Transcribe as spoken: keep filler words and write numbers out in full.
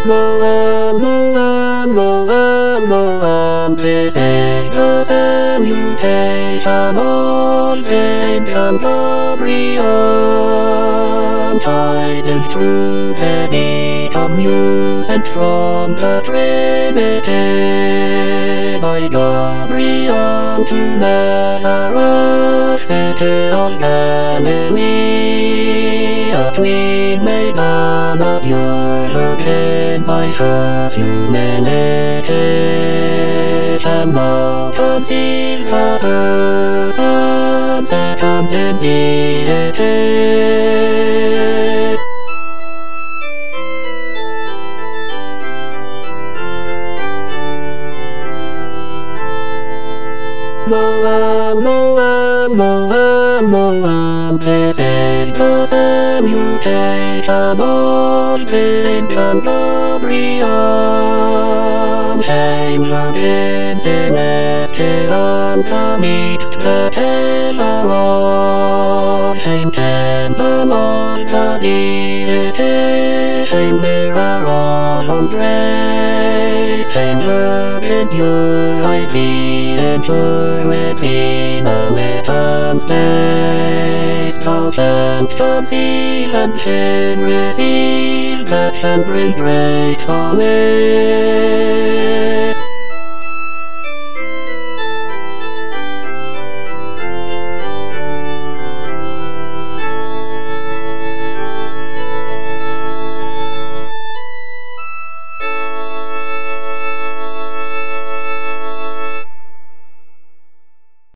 Moan, Moan, Moan, Moan, this is the salutation of Saint Gabriel. Tidings true, heavy commune sent from the Trinity by Gabriel to Nazareth, city of Galilee. A queen maiden of yours ordained by her humility, and now conceived of her Son, second in deity. Moan, Moan, Moan, Moan, this is the salutation of Saint Gabriel. Angel in celestial amidst the Telos, Saint Emblem of the deity, Saint mirror of grace, Saint Virgin purity and purity, the little space, thou shalt conceive and shall receive, that shall bring great solace.